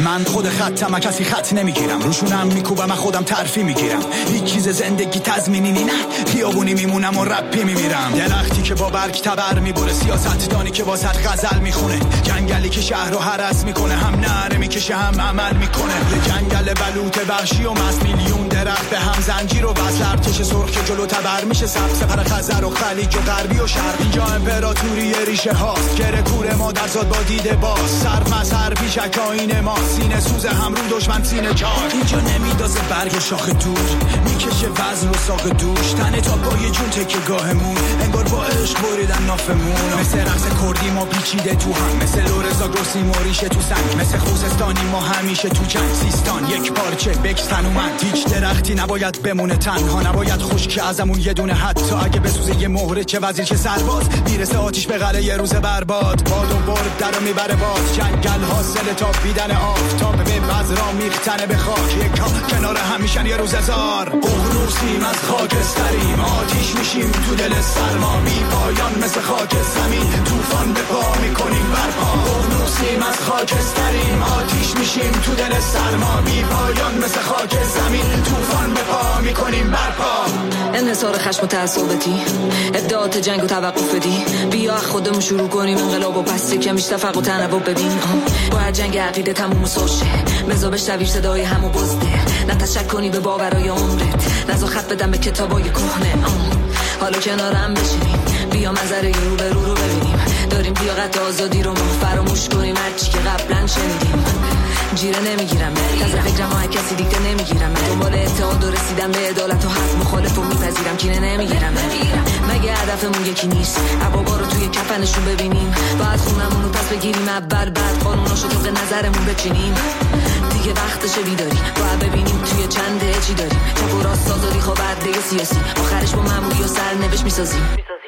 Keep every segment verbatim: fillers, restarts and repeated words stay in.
من خود خطم کسی خط نمیگیرم، روشونم میکوبم خودم ترفی میگیرم، هیچ چیز زندگی تضمینی نه، خیابونی میمونم و رپی میمیرم. درختی که با برگ تبر میبره، سیاستدانی که واسط غزل میخونه، جنگلی که شهر رو هرس میکنه، هم نعره میکشه هم عمل میکنه. جنگل بلوط وحشی و مست، میلیون درخت به هم زنجیر و وصل، ارتش سرخ که جلو تبر میشه، سبز پر خزر و خلیج و غربی و شرق. اینجا امپراتوری ریشه هاست، گره کوره ما در زاد با دیده باز، سر مسر پیشک آینه ما، سینه سوز هم رو دشمن سینه چاک. اینجا نمیدازه برگ شاخ دور، میکشه وزن و ساق دوش، تنه تا پای جون تکه گاهمون، انگار با عشق بریدن نافمون. مثل رقص کردی ما پیچیده تو هم، مثل لورزا گرسی موریشه تو سنگ، مثل خوزستانی ما همیشه تو جنگ. سیستان یک پارچه بکستن اومد، هیچ درختی نباید بمونه تنها، نباید خشک ازمون یه دونه، حتی اگه بسوزه یه مهره چه وزیر چه سرباز، میرسه آتیش به قلعه یه روز برباد. باد و برد درو میبره باز، جنگل حاصل تا بیدن آفتاب، به وزرا میختنه به خاک، یک کنار همیشن یه روز هزار. اغنوسیم از خاکستریم، آتیش میشیم تو دل سرما، بی پایان مثل خاک زمین، طوفان به پا میکنیم برپا. اغنوسیم از خاکستریم، آتیش میشیم تو دل سرما، بی پایان مثل خاک زمین، طوفان به پا میکنیم برپا. انحصار خشم و تعصبتی، ابداعات جنگ و توقف بدی، بیا خودمون شروع کنیم انقلاب و پس که میشه تفرق و تنوع ببین. باید جنگ عقیده تموم سوشه، بذار بشنوی صدای همو بزده، نه تشک کنی به باورای عمرت، نذار خط بدم به کتابای کهنه. حالا کنارم بشینیم، بیا منظره رو به رو رو ببینیم، داریم لیاقت آزادی رو ما فراموش کنیم، هرچی که قبلا شنیدیم. جیره نمیگیرم از فکرم ها کسی دیگه نمیگیرم، دنبال اتحاد و رسیدم به عدالت و حق مخالف و میپذیرم، کینه نمیگیرم. مگه هدفمون یکی نیست عبابا رو توی کفنشون ببینیم، باید خونمون رو پس بگیریم اول، بعد قانوناشو طبق نظرمون بچینیم. دیگه وقتشه بیداری، باید ببینیم توی چنده چی داریم، چپ و راست آزادی خوابرده سیاسی، آخرش با معمولی و سرنوشت میسازیم.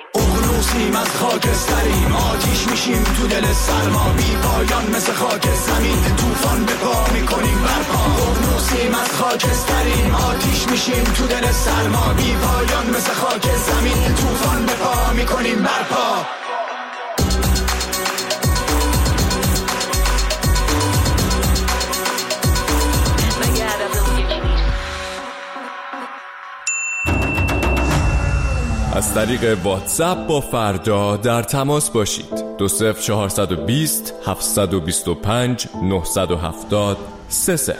اغنوسیم از خاکستریم، آتیش میشیم تو دل سرما، بی پایان مثل خاک زمین، طوفان به پا میکنیم برپا. اغنوسیم از خاکستریم، آتیش میشیم تو دل سرما، بی پایان مثل خاک زمین، طوفان به پا میکنیم برپا. از طریق واتساپ با فردا در تماس باشید. دو صفر چهارصد و بیست هفتصد و بیست و پنج نهصد و هفتاد سه صفر.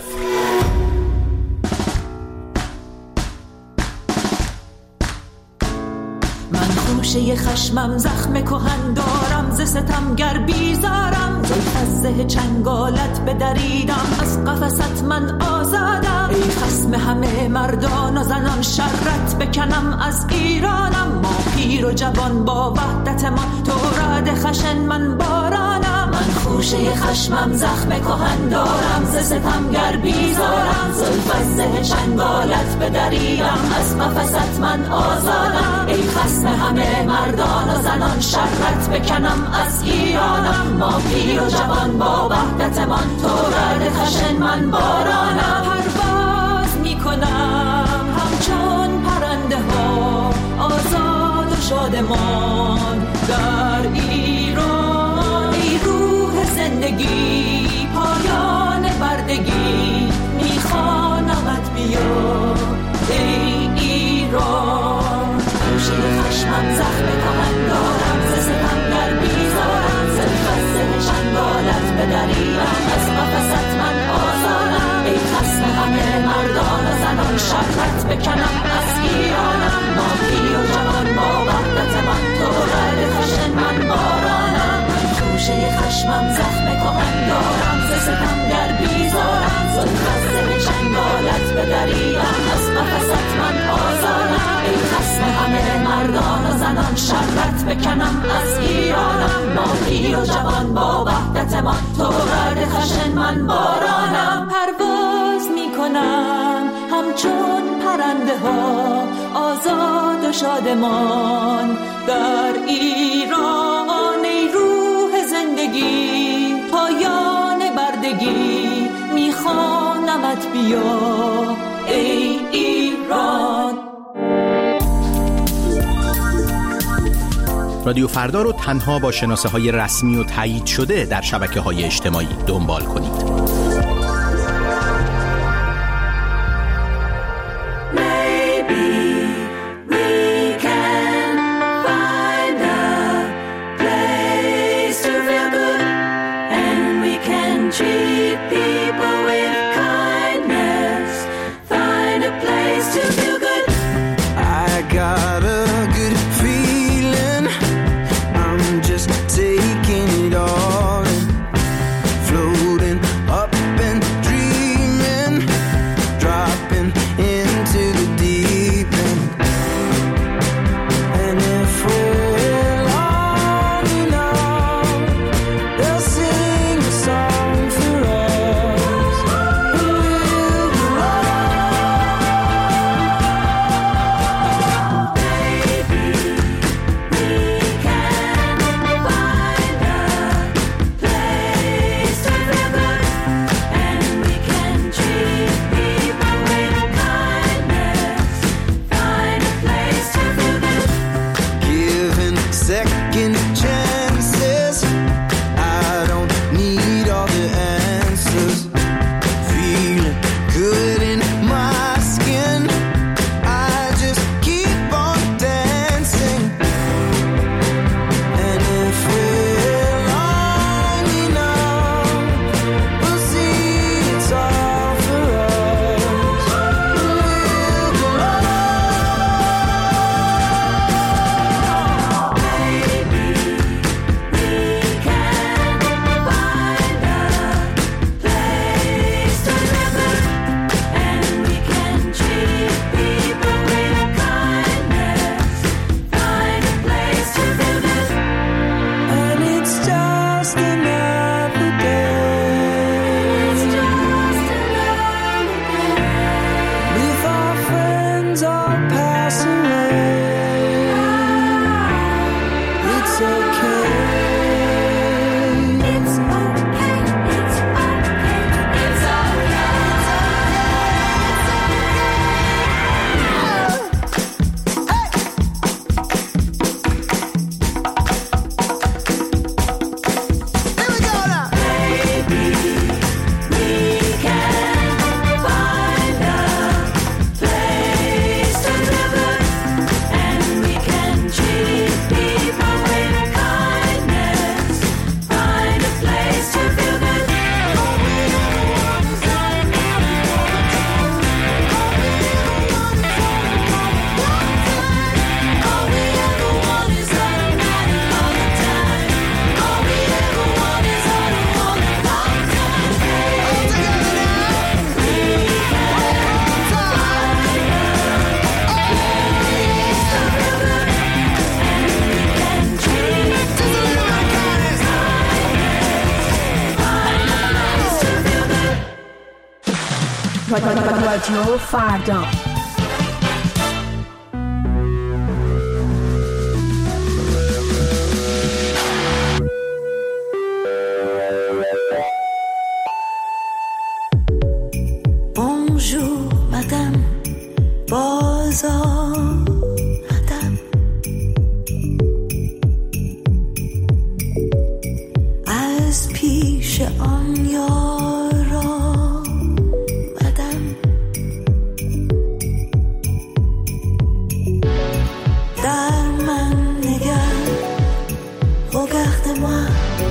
من خوشه خشمم زخم کهن دارم، ز ستمگر بیزارم، زلف از زه چنگالت بدریدم، از قفست من آزادم. ای خصم همه مردان و زنان، شرت بکنم از ایرانم، ما پیر و جوان با وحدت ما، تو رعد خشن من بارانم. من خوشه خشمم زخم کهن دارم، ز ستمگر بیزارم، زلف از زه چنگالت بدریدم، از قفست من آزادم. ای خصم همه مردان و زنان، شرت بکنم از ایرانم، ما پیر و جوان با وحدتمان، تو رعد خشن من بارانم. پرواز میکنم همچون پرنده ها، آزاد و شادمان در ایران. ای روح زندگی، پایان بردگی، میخوانمت بیا ای ایران. خوشه خشمم زخم کهن دارم، ز ستمگر بیزارم، زلف از زه چنگالت بدریدم، از قفست من آزادم. ای خصم همه مردان و زنان، شرت بکنم از ایرانم، ما پیر و جوان با وحدت من، تو رعد خشن من بارانم. من خوشه خشمم زخم کهن دارم، ز ستمگر بیزارم، زلف از زه چنگالت بدریدم، از قفست من آزادم. ای خصم همه مردان و زنان، شرت بکنم از ایرانم، ما پیر و جوان با وحدت ما، تو رعد خشن من بارانم. پرواز میکنم همچون پرنده ها، آزاد و شادمان در ایران. ای روح زندگی، پایان بردگی، میخوانمت بیا ای ایران. رادیو فردا رو تنها با شناسه های رسمی و تایید شده در شبکه های اجتماعی دنبال کنید. رادیو فردا. Bonjour madame, باز آمدم، از پیش آن یار آمدم، در من نگر regarde-moi،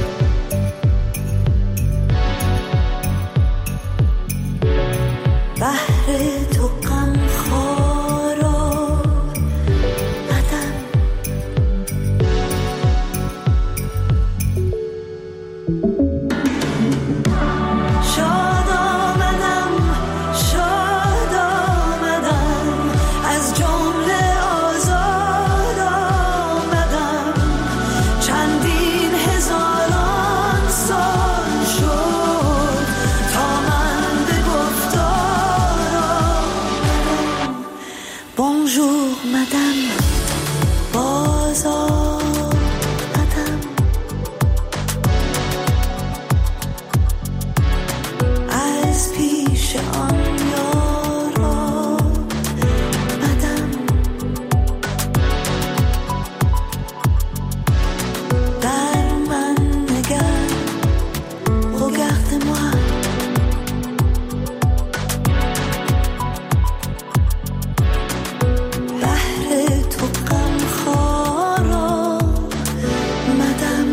بهر تو غم خوار آمدم، شاد آمدم شاد آمدم، از جمله آزاد آمدم، چندین هزاران سال شد تا من به گفتار آمدم. Bonjour madame، باز آمدم، از پیش آن یار آمدم، در من نگر regarde-moi، بهر تو غم خوار آمدم.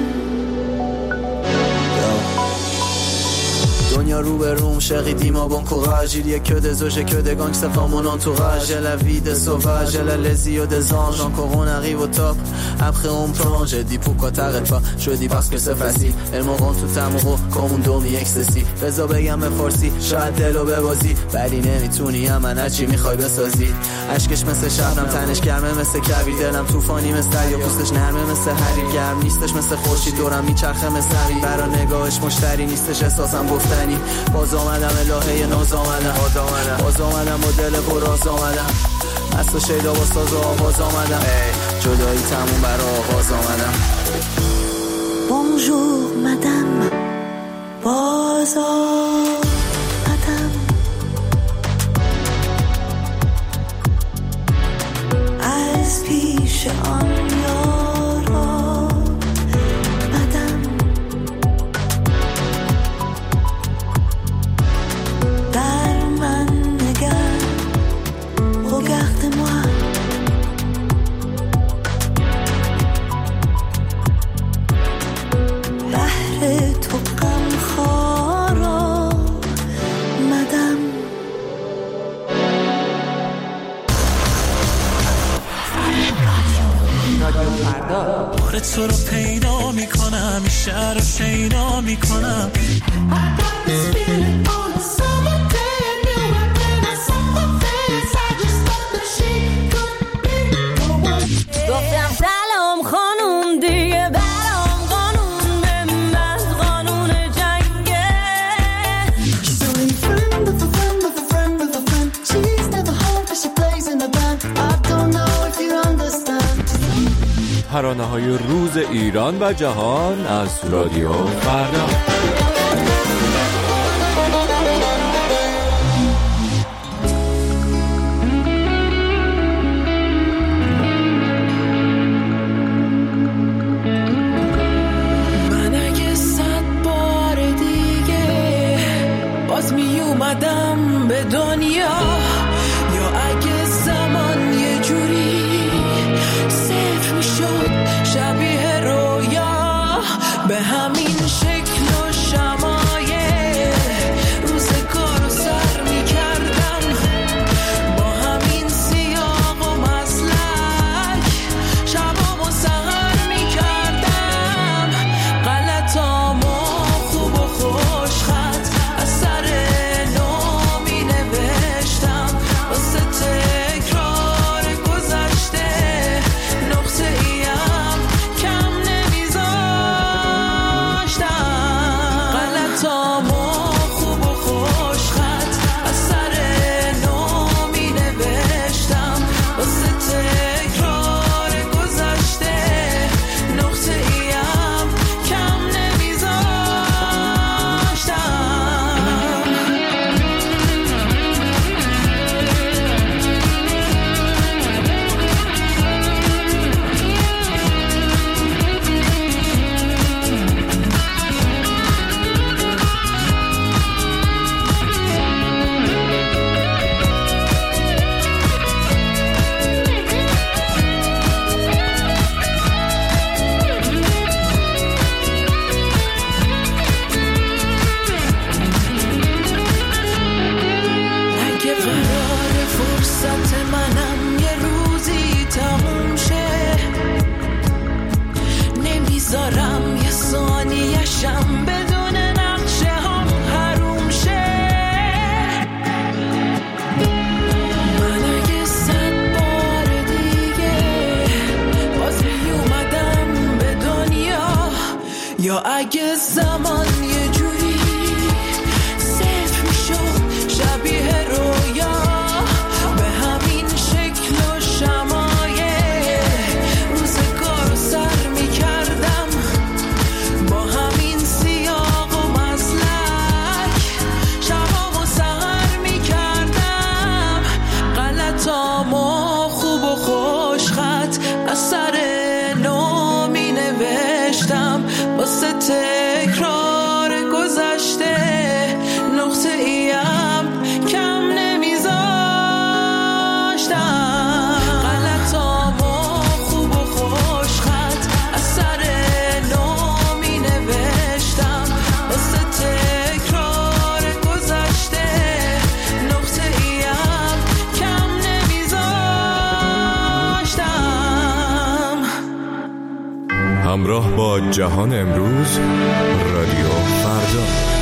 دنیا رو به روم chérie dis-moi bon courage, il y a que des eaux, j'ai que des gangs, ça forme mon entourage, j'ai la vie des sauvages, j'ai la les yeux des anges, encore on arrive au top, après on plonge, j'ai dit pourquoi t'arrêtes pas, je dis parce que c'est facile, elles me rendent tout amoureux comme un dormi excessif, بذار بگم به فارسی شاید دلو ببازی، ولی نمیتونی من هرچی میخوای بسازی، عشقش مثل شبنم تنش گرمه مثل کویر، دلم طوفانی مثل دریا، پوستش نرمه مثل حریر، گرم نیستش مثل خورشید، دورم میچرخه مثل حریر، برا نگاهش مشتری نیستش احساسم گفتنی، باز آمدم الهه ناز آمدم، باز آمدم با دل پر راز آمدم، مست و شیدا با ساز و آواز آمدم، جدایی تموم برا آغاز آمدم. Bonjour madame، باز آمدم، از پیش آن یار آمدم، در من نگر regarde-moi، بهر تو غم خوار آمدم. بار تو رو پیدا میکنم، این شهر رو شیدا میکنم، گفتم سلام خانوم دیگه برام قانون به من قانون جنگه. She's only friend of a friend of a friend of a friend. She's never home but she plays in the band. I don't know if you understand. ترانه‌های روز ایران و جهان از رادیو فردا. من اگه صد بار دیگه باز می اومدم به دنیا، یا اگه زمان یه جوری صفر می شد شبیه رویا، به همین شکل و شمایه روزگار رو سر می کردم، با همین سیاق و مسلک شبام و سهر می کردم، غلطام و خوب و خوش خط از سر نو می نوشتم، واسه تکرار گذشته نقطه ایم کم نمیذاشتم. همراه با جهان امروز، رادیو فردا.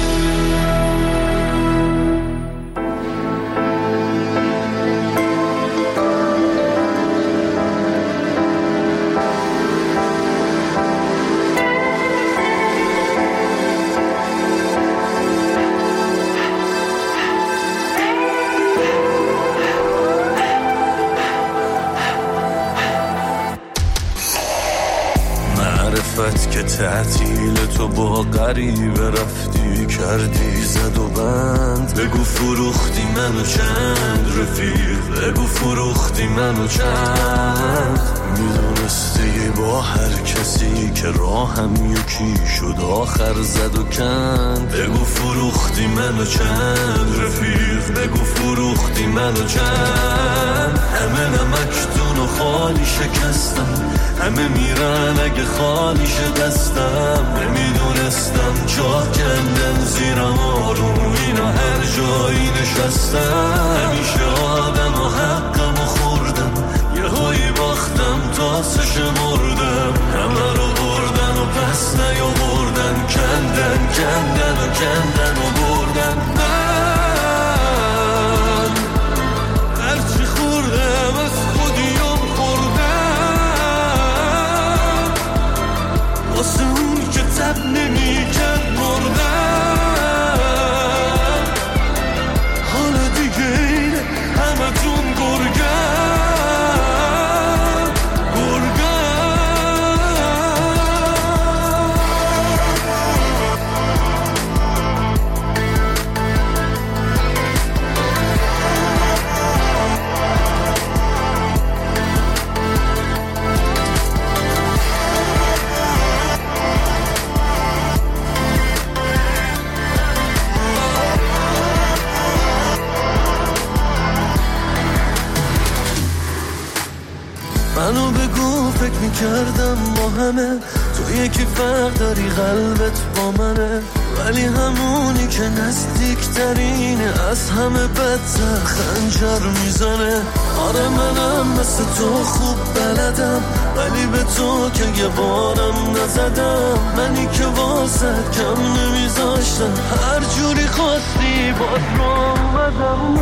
که تعطیل تو با غریبه رفتی کردی زد و بند. بگو فروختی منو چند رفیق، بگو فروختی منو چند. میدونستی با هر کسی که راهم یکی شد آخر زد و کند. بگو فروختی منو چند رفیق، بگو فروختی منو چند. همه نمکتون و خالی شکستم، همه میرن اگه خالی شه دستم. نمیدونستم جا کندن زیرم آروم اینا هر جایی نشستم. همیشه آدم و حقم و خوردم، یه هایی باختم تا سش مردم. همه رو بردن و پس نیا بردن، کندن کندن و کندن و بردن. من هرچی خوردم از خودیم خوردم، واسه اون که تب نمی کرد مردم. حالا دیگه اینه همه تون گرگم گرگم. منو بگو فکر میکردم با همه تو یکی فرق داری قلبت با منه، ولی همونی که نزدیکترینه از همه بدتر خنجر میزنه. آره منم مثل تو خوب بلدم، ولی به تو که یه بارم نزدم. منی که واسه کم نمیذاشتم، هر جوری خواستی باز رو اومدم.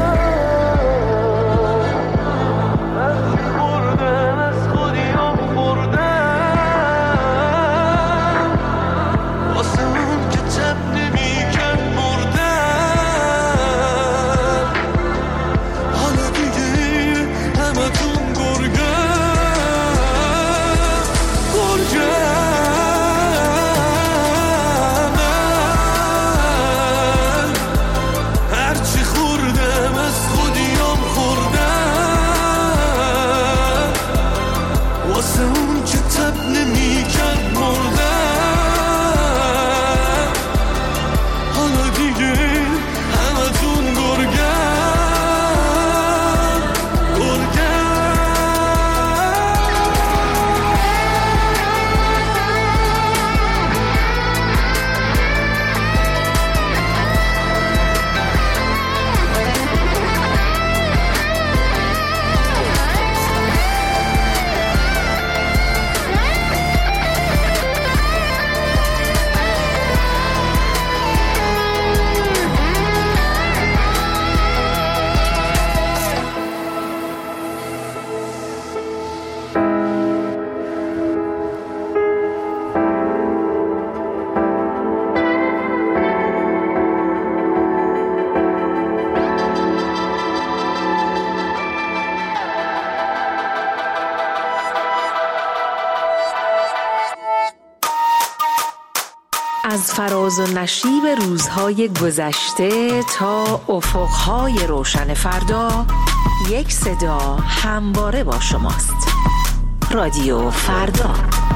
از فراز و نشیب روزهای گذشته تا افقهای روشن فردا، یک صدا همواره با شماست. رادیو فردا.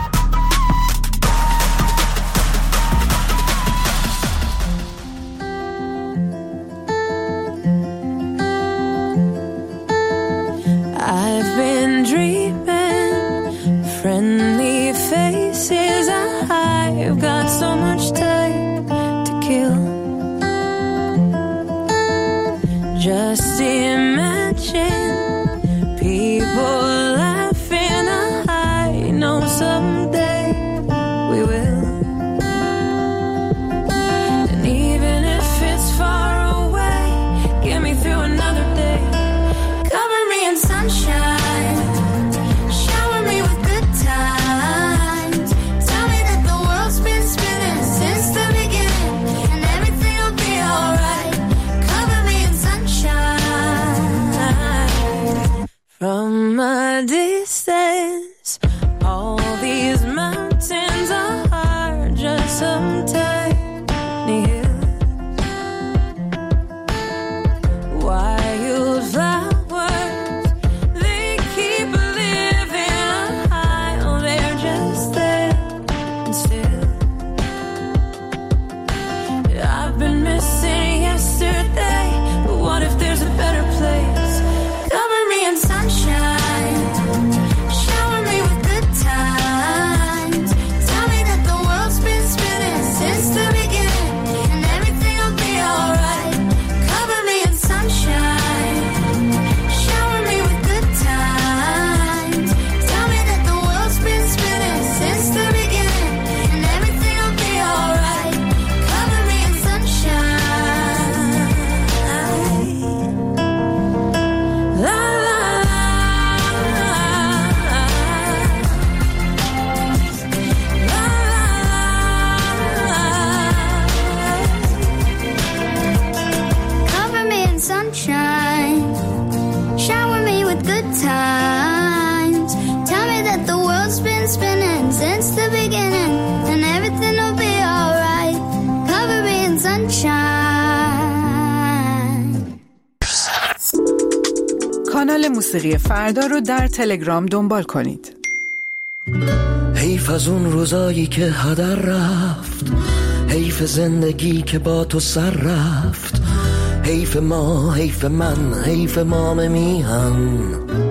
I've been dreaming friendly faces. I've got so much time to kill. Just imagine people laughing. I know someday sunshine. Shower me with good times. Tell me that the world's been spinning since the beginning, and everything will be alright. Cover me in sunshine. کانال موسیقی فردا رو در تلگرام دنبال کنید. حیف از اون روزایی که هدر رفت، حیف زندگی که با تو سر رفت، حیف ما، حیف من، حیف مام میهن.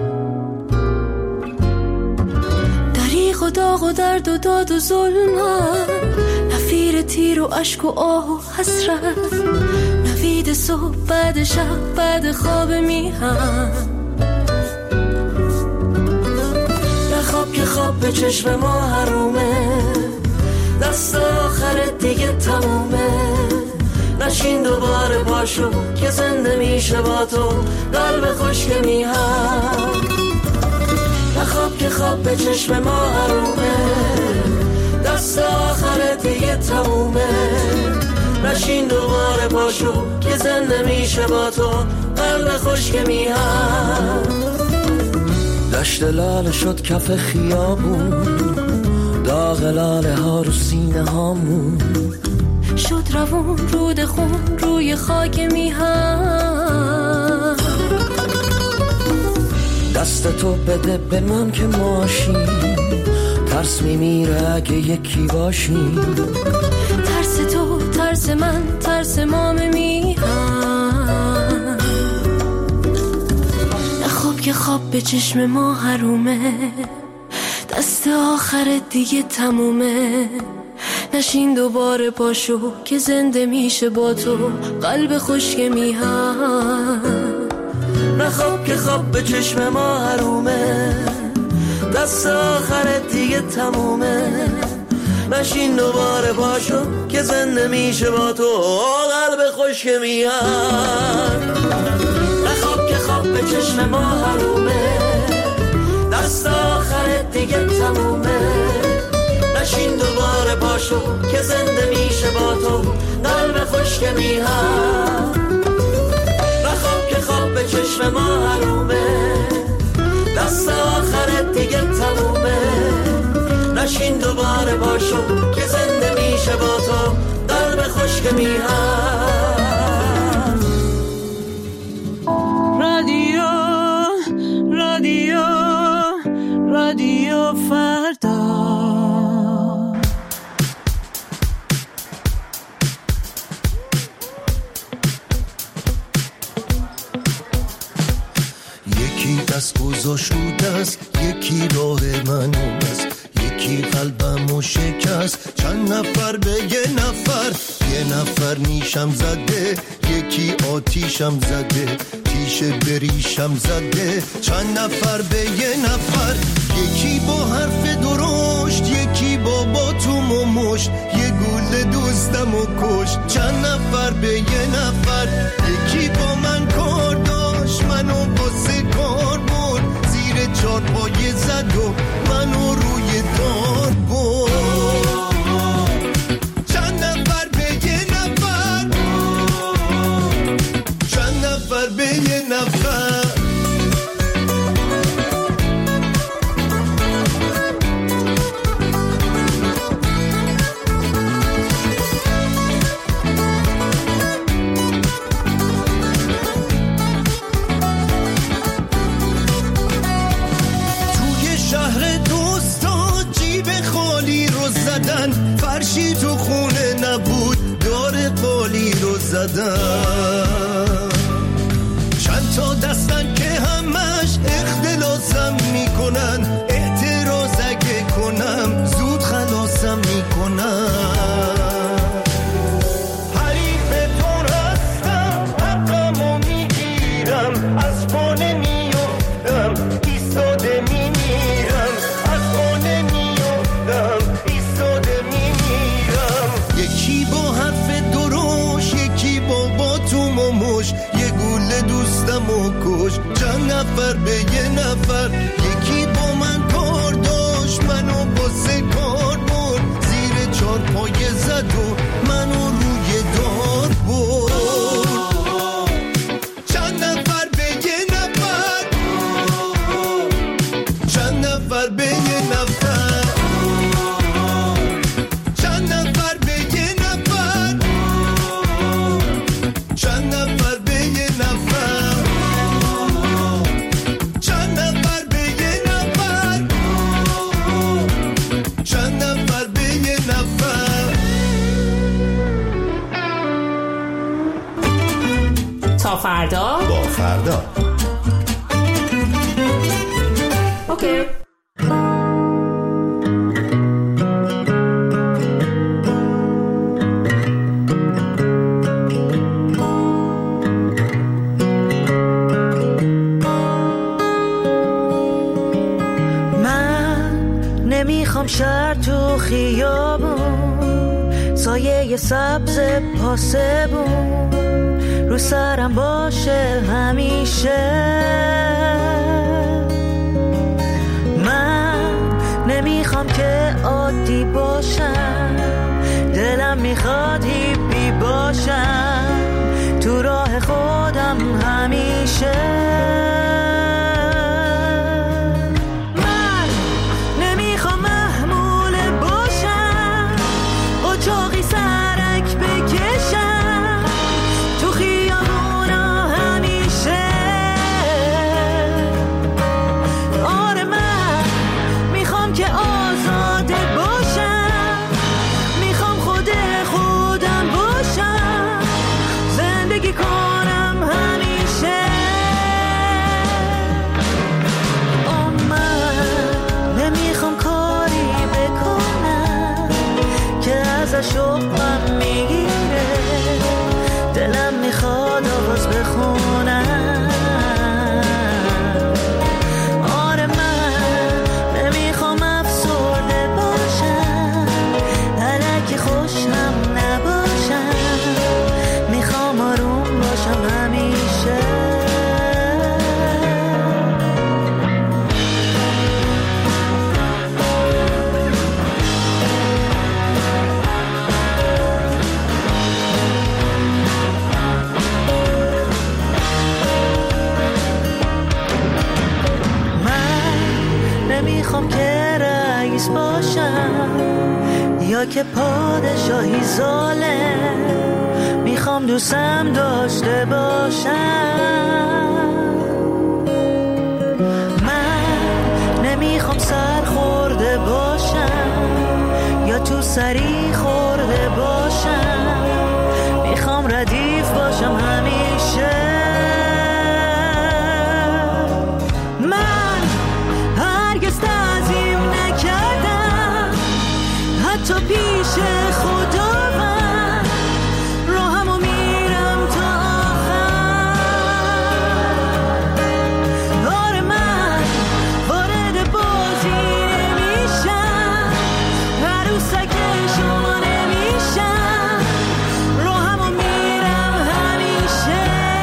دریغ و داغ و درد و داد و ظلمت، نفیر تیر و عشق و آه و حسرت، نوید صبح بعد شب بعد خواب میهن. خواب که خواب به چشم ما حرومه، دست آخرت دیگه تمومه. نشین دوباره پاشو که زنده میشه با تو قلب خشک میهن. خواب که خواب به چشم ما حرومه، دست آخرت دیگه تمومه. نشین دوباره پاشو که زنده میشه با تو قلب خشک میهن. دشت لاله شد کف خیابون، داغ لاله ها رو سینه هامون، شد روون رود خون روی خاک میهن. دست تو بده به من که ماشیم، ترس میمیره اگه یکی باشیم. ترس تو ترس من ترس مام میهن. خواب که خواب به چشم ما حرومه، دست آخرت دیگه تمومه. نشین دوباره پاشو که زنده میشه با تو قلب خشک میهن. نه خواب که خواب به چشم ما حرومه، دست آخرت دیگه تمومه. نشین دوباره پاشو که زنده میشه با تو قلب خشک میهن. به چشم ما حرومه، دست آخرت دیگه تمومه. نشین دوباره پاشو که زنده میشه با تو قلب خشک میهن. نخواب که خواب به چشم ما حرومه، دست آخرت دیگه تمومه. نشین دوباره پاشو که زنده میشه با تو قلب خشک میهن. رادیو رادیو رادیو فردا. یکی دست گذاشت رو دست، یکی راه من است، یکی قلبمو شکست. چند نفر به یه نفر، یه نفر نیشم زده، یکی آتیشم زده، تیشه بریشم زده. چند نفر به یه نفر، یکی با حرف درشت، یکی با باتوم و مشت، یه گل دوستم و کشت. چند نفر به یه نفر، یکی با من کار داشت، منو باسه کار برد، زیر چار پایه زد و منو روی دار برد. چند نفر به یه نفر، چند نفر به یه نفر. فرشی تو خونه نبود، دار قالی رو زدن. چند تا دستن که همش اختلاسم میکنن، اعتراض اگه کنم زود خلاصم میکنن. حریفتون هستم، حقمو میگیرم، از پانه میفتم، ایستاده میمیرم، از پانه میفتم، ایستاده میمیرم. یکی با حرف دروش، یکی با باتوم و مش، یه گوله دوستم و کش. چند نفر به یه نفر، یکی با من کار داشت، منو باسه کار برد، زیر چار پایه زد و منو روی دار برد. چند نفر به یه نفر چند نفر به یه نفر چند نفر به یه نفر. تا فردا با فردا. اوکی. نمیخوام شهر تو خیابون سایه سبز پاسبون رو سرم باشه همیشه. من نمیخوام که عادی باشم دلم میخواد هیپی باشم تو راه خودم همیشه. شوقم میگیره دلم میخواد آواز بخونم. آره من نمیخوام افسرده باشم الکی خوشم نباشم میخوام آروم باشم همیشه. نمیخوام که رئیس باشم یا که پادشاهی ظالم میخوام دوستم داشته باشم. من نمیخوام سر خورده باشم یا تو سری خورده باشم میخوام ردیف باشم همیشه. تو پیش خدا من راهمو میرم تا آخر. آره من وارد بازی نمیشم عروسک شما نمیشم راهمو میرم همیشه.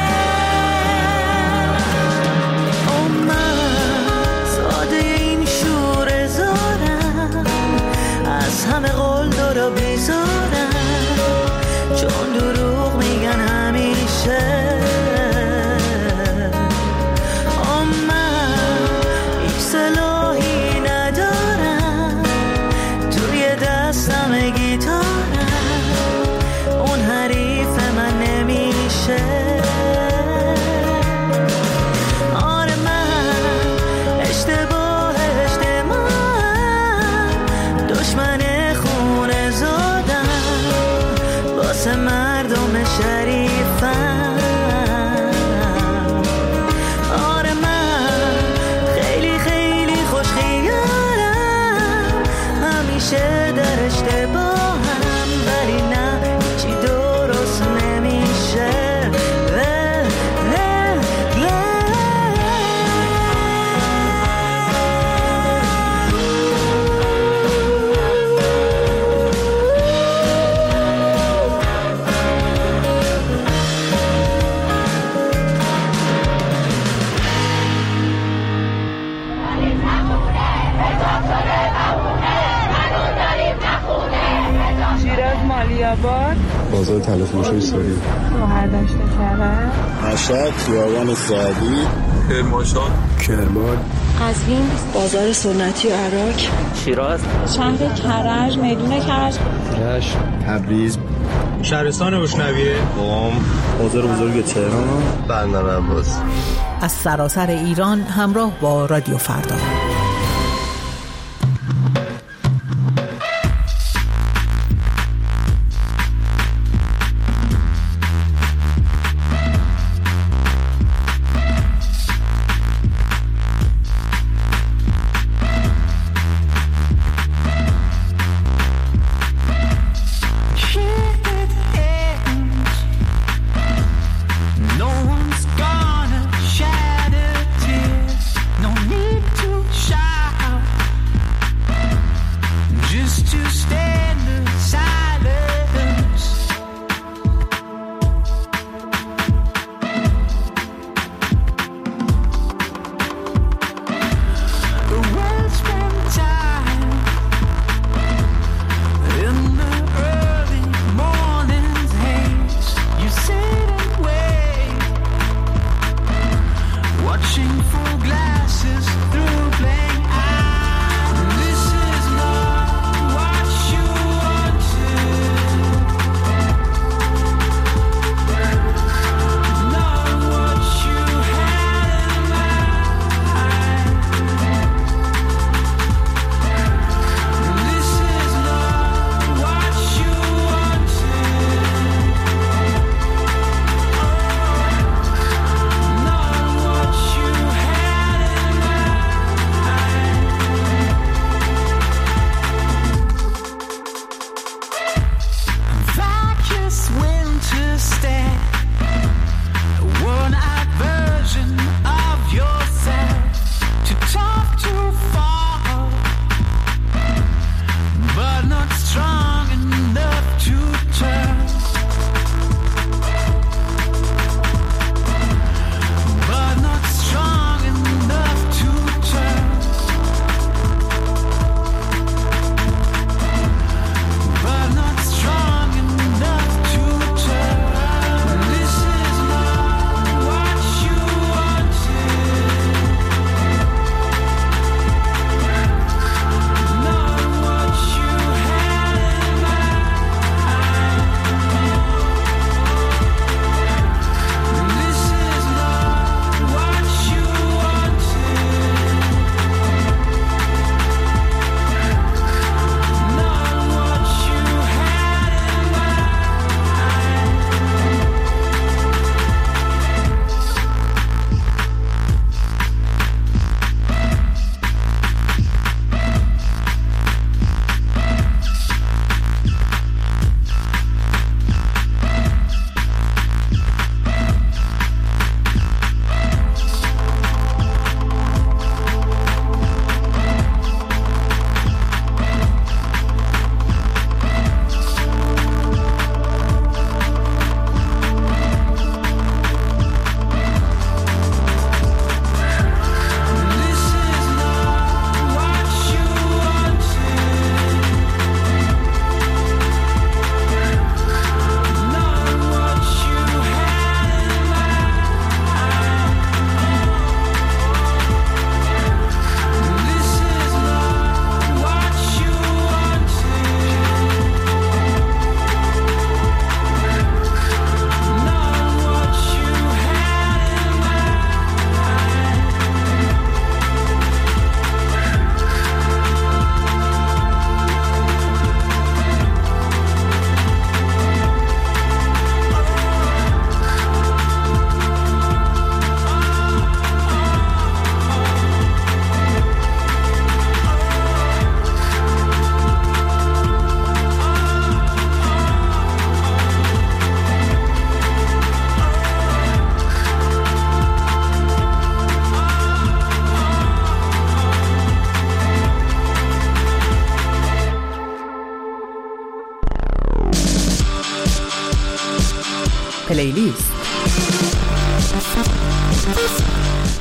او من ساده این شور زارم از همه قول دارا بیزارم چون دروغ میگن همیشه. آم من هیچ سلاحی ندارم توی دستم گیتارم اون حریف من نمیشه. آره من اشتباه اشتباه دشمن خونه زادم واسه مردم شریفم. آره من خیلی خیلی خوش خیالم همیشه در اشتباهم ولی نه چی درست نمیشه. آباد بازار تلفروشی ساری شوهر داشته کرده مشهد خیابان سعدی کرمانشاه کرمان قزوین بازار سنتی عراق شیراز شهر کرج میدون کرج رشت تبریز شهرستان بشنویه قم حاضر بزرگ تهران بندر عباس. از سراسر ایران همراه با رادیو فردا. No one's gonna shed a tear. No need to shed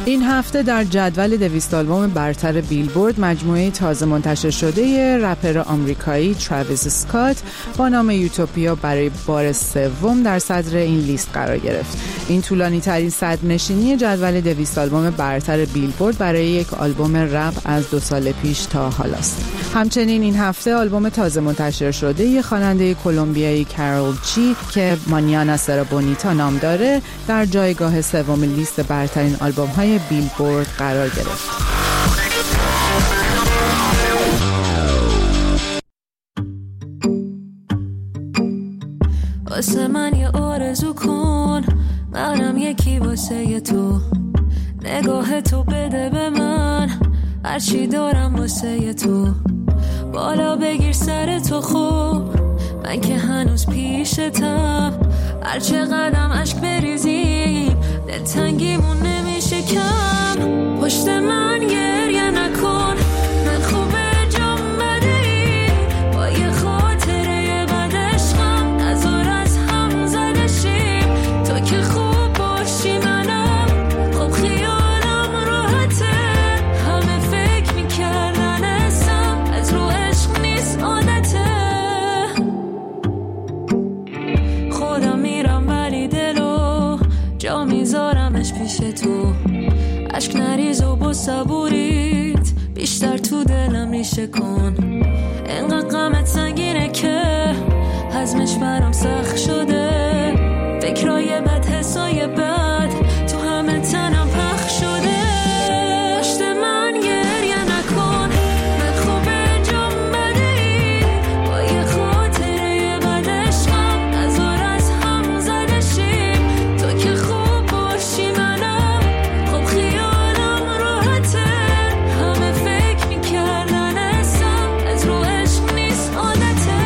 این هفته در جدول دویست آلبوم برتر بیلبورد مجموعه تازه منتشر شده رپر آمریکایی تراویس اسکات با نام یوتوپیا برای بار سوم در صدر این لیست قرار گرفت. این طولانی ترین صدرنشینی جدول دویست آلبوم برتر بیلبورد برای یک آلبوم رپ از دو سال پیش تا حالاست. همچنین این هفته آلبوم تازه منتشر شده خواننده کلمبیایی کارول جی که مانیانا سرا بونیتا نام داره در جایگاه سوم لیست برترین آلبوم های بیلبورد قرار گرفت. واسه من یه آرزو کن، منم یکی واسه تو، نگاه تو بده به من، هرچی دارم واسه تو، بالا بگیر سر تو خوب، من که هنوز پیشتم، هرچه قدم عشق بریزیم دلتنگیمون نمیشه کم، پشت من گریه نکن، من خوبه جام بده ای، با یه خاطره بد عشقم نزار از هم زده شیم، تو که خوب باشی منم خوب خیالم راحته، همه فکر میکردن اسم از رو عشق نیست عادته، خودم میرم ولی دلو جا میذارمش پیش تو، عشق نریز و با صبوریت بیشتر تو دلم ریشه کن، انقدر غمت سنگینه که هضمش برام سخت شده، فکرای بد حسای بد تو همه تنم پخش شده، پشت من گریه نکن، من خوبه جام بده ای، با یه خاطره بد عشقم نزار از هم زده شیم، تو که خوب باشی منم خوب خیالم راحته، همه فکر میکردن اسم از رو عشق نیست عادته.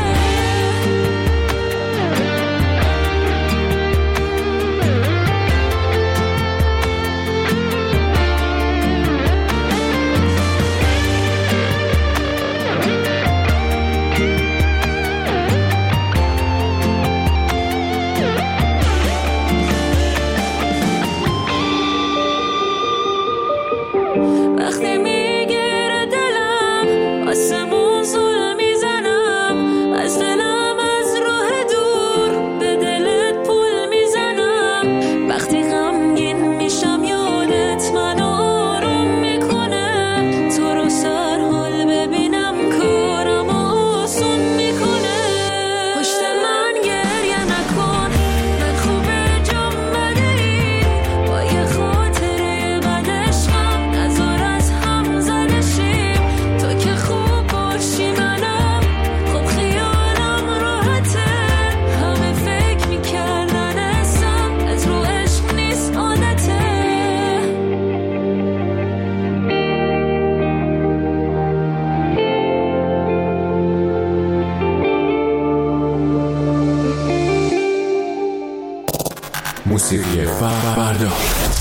وقتی میگیره دلم آسمون زل میزنم، از دلم از راه دور به دلت پول میزنم، وقتی غمگین میشم یادت منو آروم میکنه، تو رو سر حال ببینم کارم آسون میکنه، پشت من گریه نکن، من خوبه جام بده ای، با یه خاطره بد عشقم نزار از هم زده شیم، تو که خوب باشی منم خوب خیالم راحته، همه فکر میکردن اسم از رو عشق نیست عادته. موسیقی فردا.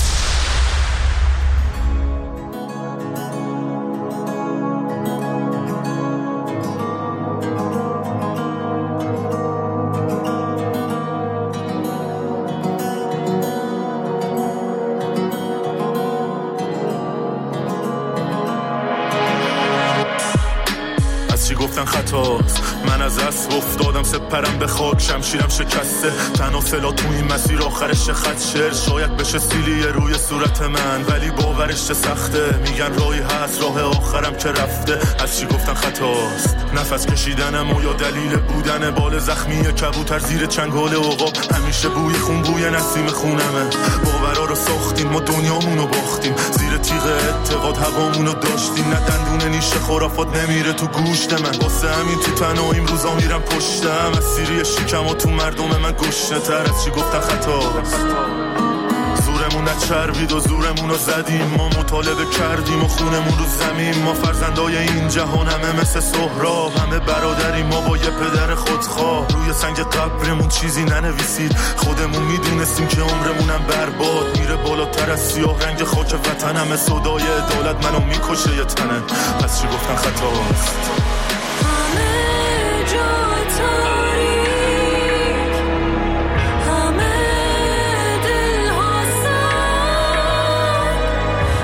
چی گفتن خطاست، من از اسب افتادم سپرم به خاک، شمشیرم شکسته، تناسلا تو این مسیر آخرش خط شعر شاید بشه سیلیه روی صورت من، ولی باورش چه سخته، میگن راهی هست راه آخرم که رفته، از چی گفتن خطاست، نفس کشیدنم و یا دلیل بودن بال زخمی کبوتر زیر چنگال عقاب، همیشه بوی خون بوی نسیم خونمه، باورا رو ساختیم ما دنیامونو باختیم، زیر تیغ اعتقاد هوامونو داشتیم، نه دندون نیشه خرافات نمیره تو گوشت من، واسه همین تو تنهاییم روزا میرم پشتم، از سیری شیکم و تو مردم من گشنه تر، از چی گفتن خطا، زورمون نچربید و زورمون رو زدیم، ما مطالبه کردیم و خونمون رو زمین، ما فرزندای این جهان همه مثل سهراب، همه برادریم ما با یه پدر خودخواه، روی سنگ قبرمون چیزی ننویسید، خودمون میدونستیم که عمرمونم برباد میره بالاتر از سیاه رنگ خاک وطن، همه صدای عدالت منو میکشه یه تنه، از چی گفتن خطاست. همه جا تاریک، همه دل ها سنگ،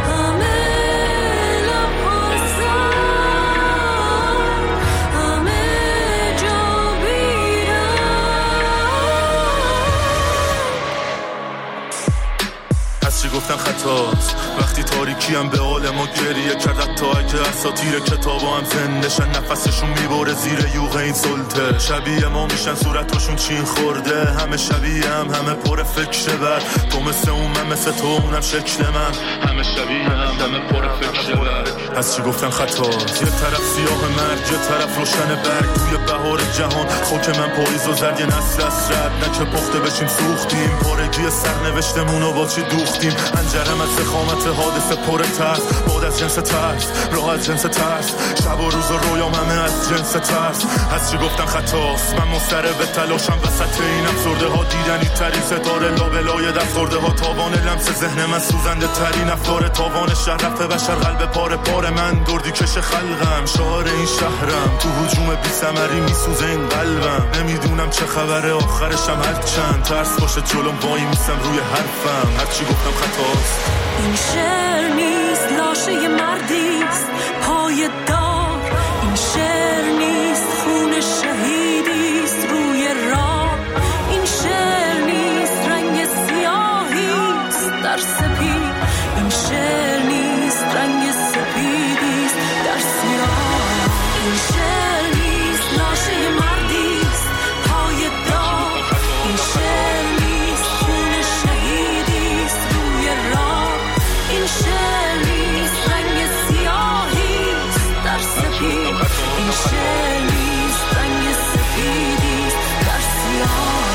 از چی گفتن خطاست وقتی تاریکیم به حال ما گریه کرد تا اگه اساطیر کتابا هم زندشن نفسشون میبره زیر یوغ این سلطه شبیه ما میشن صورتاشون چین خورده همه شبیه هم همه پر فکر بر تو مثل اون من مثل تو اونم شکل من همه شبیه هم همه پر فکر بر از چی گفتن خطاست یه طرف سیاه مرگ یه طرف روشن برگ توی بهار جهان خاک من پاییز و زرگ نسل اسرد نه که پخته بشیم سوختیم پارگی سرنوشتمونو با چی دوختیم انجرم از زخامت حادثه پر ترس باد از جنس ترس راه از جنس ترس شب و روز و رویام همه از جنس ترس از چی گفتن خطاست من مضطرب تلاشم وسط این افسرده ها دیدنی ترین ستاره لابلای دست خورده ها تاوان لمس ذهن من سوزنده ترین افکار تاوان شهر رفته بشر قلب پاره پاره من دردی کش خلقم شعار این شهرم تو هجوم بی ثمری میسوزه این قلبم نمیدونم چه خبره آخرشم هر چند ترس باشه جلوم وای میسم روی حرفم هر چی گفتم خطاست این شعر نیست لاشه مردیست پای دار این شعر نیست خون شهیدیست روی راه این شعر نیست رنگ سیاهیست در سپید این شعر نیست رنگ سپیدیست در سیاه این شعر نیست لاشه مردیست پای دار این شعر نیست خون شهیدیست روی راه این شعر نیست رنگ سیاهیست در سپید این شعر نیست رنگ سپیدیست در سیاه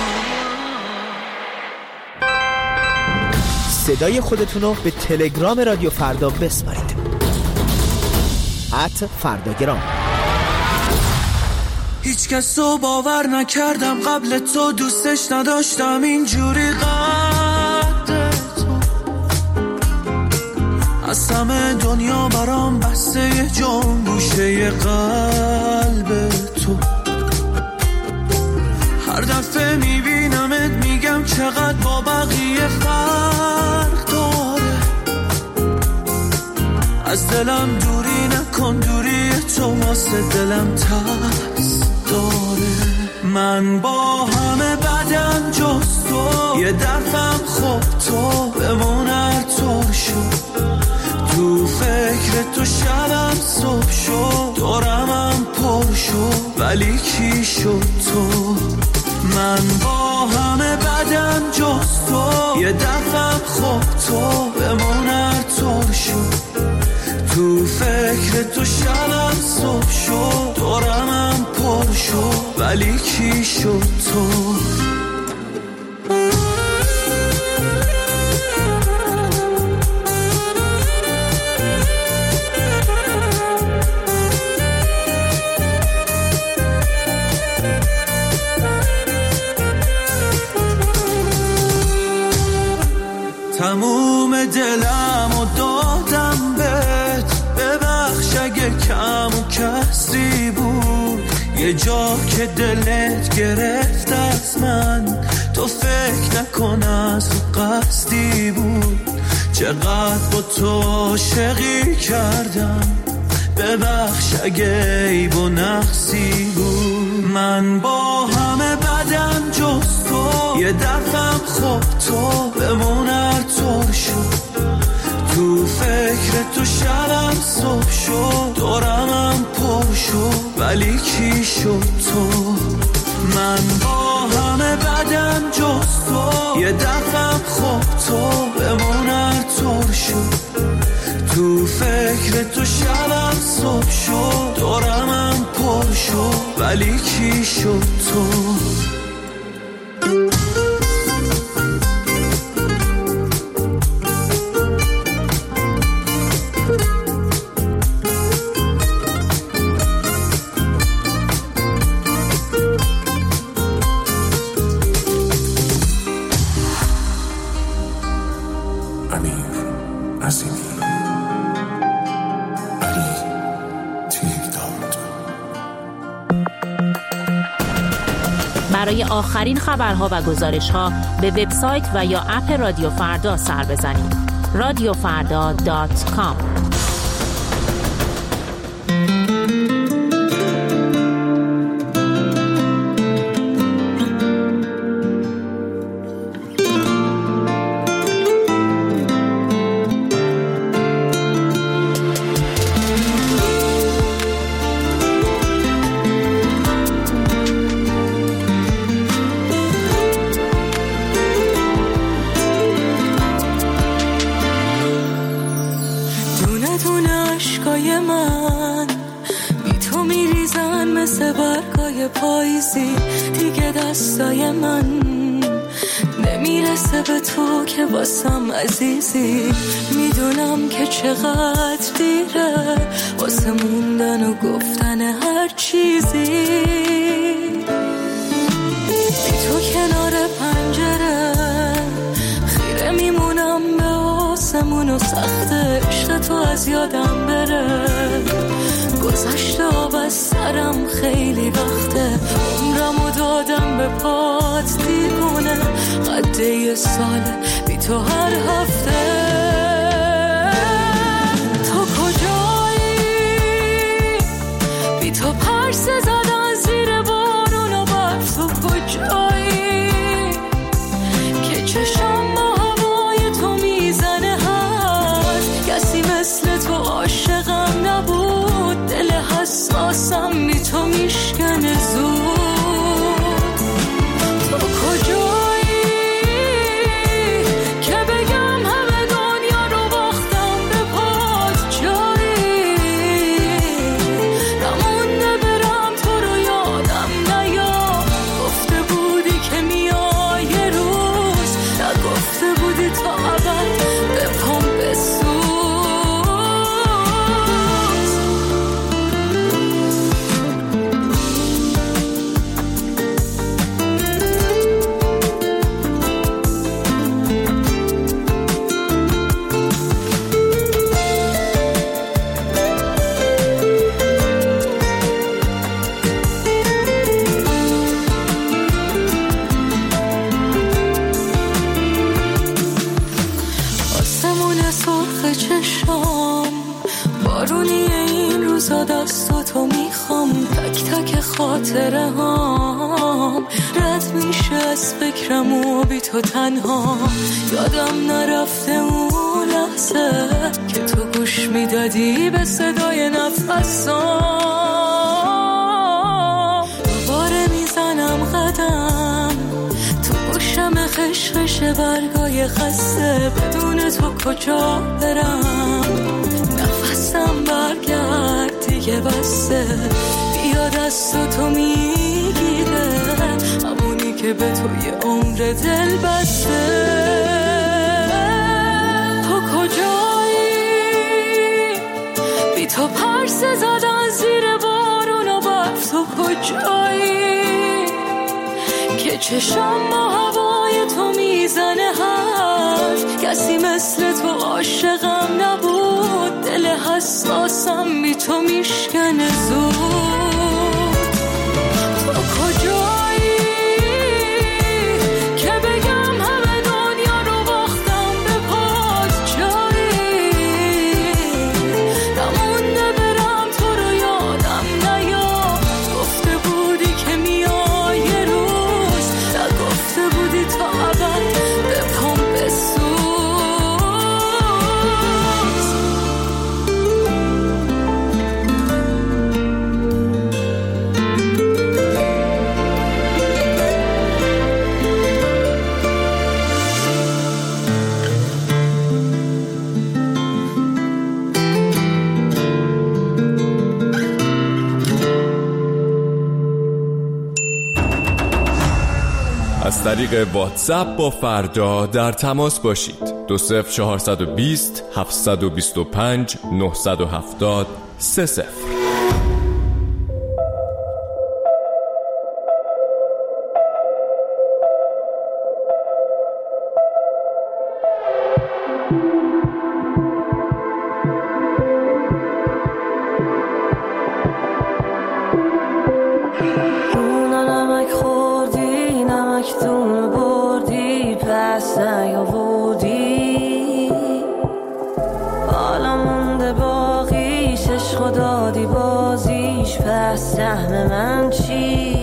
صدای خودتونو به تلگرام رادیو فردا بسپارید ات فرداگرام. هیچ کس رو باور نکردم قبل تو دوستش نداشتم اینجوری قد تو از همه دنیا برام بسته یه جون گوشه قلب تو هر دفعه میبینمت میگم چقدر با بقیه فرق داره از دلم دوری نکن دوری تو واسه دلم ترس داره من با همه بدم جز تو یه دفعم خوب تو بمون هر طور شد تو فکر تو شبم صبح شد دورمم پر شد ولی کی شد تو من با همه بدم جز تو یه دفعم خوب تو بمون هر طور شد تو فکر تو شبم صبح شد دورمم پر شد ولی کی شد تو تموم دلم و دادم بهت ببخش اگه کم و کسی بود یه جا که دلت گرفت از من تو فکر نکن از قصدی بود چقدر با تو عاشقی کردم ببخش اگه عیب و نقصی بود من با همه بدم جز تو یه دفعم خوب تو بمون هر طور شد تو فکر تو شبم صبح شد دورمم پر شد ولی کی شد تو من با همه بدم جز تو یه دفعم خوب تو بمون هر طور شد تو فکر تو شبم صبح شد دورمم پر شد ولی کی شد تو برای آخرین خبرها و گزارش‌ها به وبسایت و یا اپ رادیو فردا سر بزنید. رادیو فردا دات کام. های پاییزی دیگه دستای من نمیرسه به تو که واسم عزیزی. میدونم که چقدر دیره واسه موندن و گفتن هر چیزی. بی تو کنار پنجره خیره میمونم به آسمون و سخت عشق تو از یادم بره. گذشته آب از سرم خیلی وقته، عمرمو دادم به پات دیوونه. قد یه ساله بی تو هر هفته. تو کجایی؟ بی تو پرسه زدن زیر بارون و برف. تو کجایی که چشم با هوای تو میزنه؟ هست کسی مثل تو عاشقم نبود. دل حساسم بی تو میشکنه زود. تو کجایی که بگم همه دنیا رو باختم به پات؟ جایی نمونده برم تو رو یادم نیاد. گفته بودی که میای یه روز، نگفته بودی تا ابد به پام بسوز. دستاتو میخوام، تک تک خاطره هام رد میشه از فکرم و بی تو تنها. یادم نرفته اون لحظه که تو گوش میدادی به صدای نفسام. دوباره میزنم قدم تو گوشم خشخش برگای خسته. بدون تو کجا برم؟ نفسم برگرد دیگه بسته. بیا دست تو میگیره همونی که به تو یه عمر دل بسته. تو کجایی؟ بی تو پرسه زدن زیر بارون و برف. تو کجایی که چشم با هوای تو میزنه حرف؟ کسی مثل تو عاشقم نبود. دل حساسم بی تو میشکنه زود. تو کجایی که بگم همه دنیا رو باختم به پات؟ جایی نمونده برم تو رو یادم نیاد. گفته بودی که میای یه روز، نگفته بودی تا ابد به پام بسوز. از طریق واتساپ با فردا در تماس باشید. دو صفر چهارصد و بیست هفتصد و بیست و پنج نهصد و هفتاد سه صفر. دادی بازیش، پس سهم من چی؟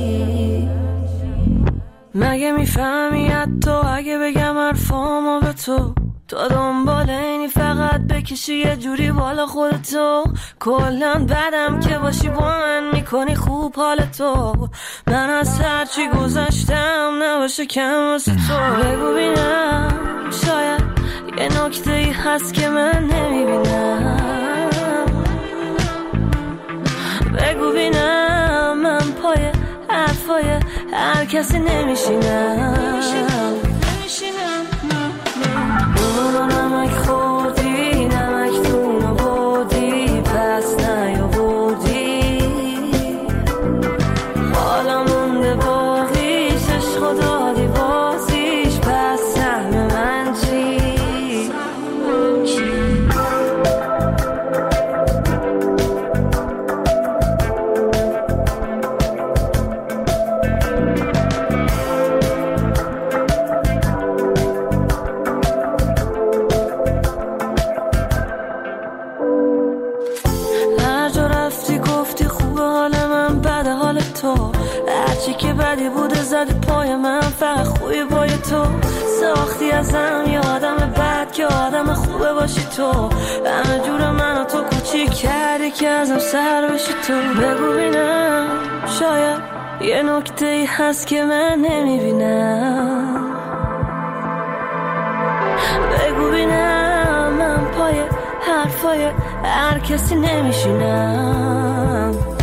مگه میفهمی حتی اگه بگم حرفامو به تو؟ تو دنبال اینی فقط بکشی یه جوری بالا خودتو. کلن بدم که باشی با من میکنی خوب حالتو. من از هرچی گذشتم نباشه کم واسه تو. بگو بینم شاید یه نکته ای هست که من نمیبینم. بگو بینم من پای کسی نمیشینم نون و نمک خوردی نمکتون رو بردی پس نیاوردی حالا مونده باقیش عشق دادی بازیش پس سهم من چی هرچی که بدی بوده زدی پای من فقط خوبی بای تو ساختی ازم یه آدم بد که آدم خوبه باشی تو همه جور منو تو کوچیک کردی که ازم سر بشی تو بگو بینم شاید یه نکته ای هست که من نمیبینم بگو بینم من پای حرفای هر کسی نمیشینم